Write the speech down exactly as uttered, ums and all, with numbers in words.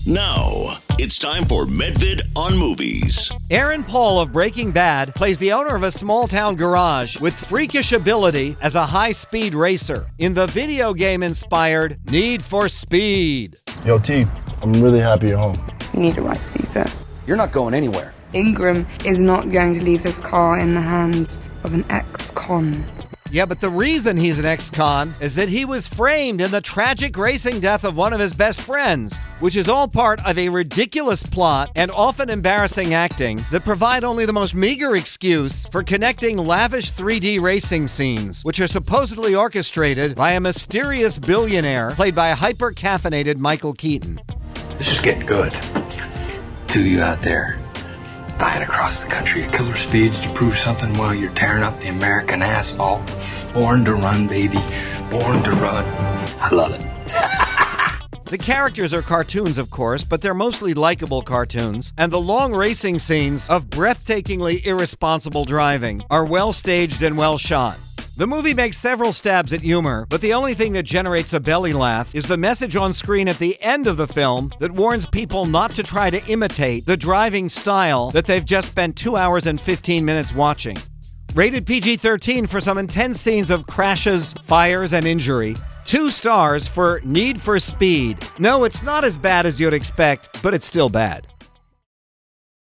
Now, it's time for Medvid on Movies. Aaron Paul of Breaking Bad plays the owner of a small-town garage with freakish ability as a high-speed racer in the video game-inspired Need for Speed. Yo, T, I'm really happy you're home. You need a right seat, sir. You're not going anywhere. Ingram is not going to leave this car in the hands of an ex-con. Yeah, but the reason he's an ex-con is that he was framed in the tragic racing death of one of his best friends, which is all part of a ridiculous plot and often embarrassing acting that provide only the most meager excuse for connecting lavish three D racing scenes, which are supposedly orchestrated by a mysterious billionaire played by hyper-caffeinated Michael Keaton. This is getting good. Two of you out there, flying across the country at killer speeds to prove something while you're tearing up the American asphalt. Born to run, baby. Born to run. I love it. The characters are cartoons, of course, but they're mostly likable cartoons, and the long racing scenes of breathtakingly irresponsible driving are well staged and well shot. The movie makes several stabs at humor, but the only thing that generates a belly laugh is the message on screen at the end of the film that warns people not to try to imitate the driving style that they've just spent two hours and fifteen minutes watching. Rated P G thirteen for some intense scenes of crashes, fires, and injury. Two stars for Need for Speed. No, it's not as bad as you'd expect, but it's still bad.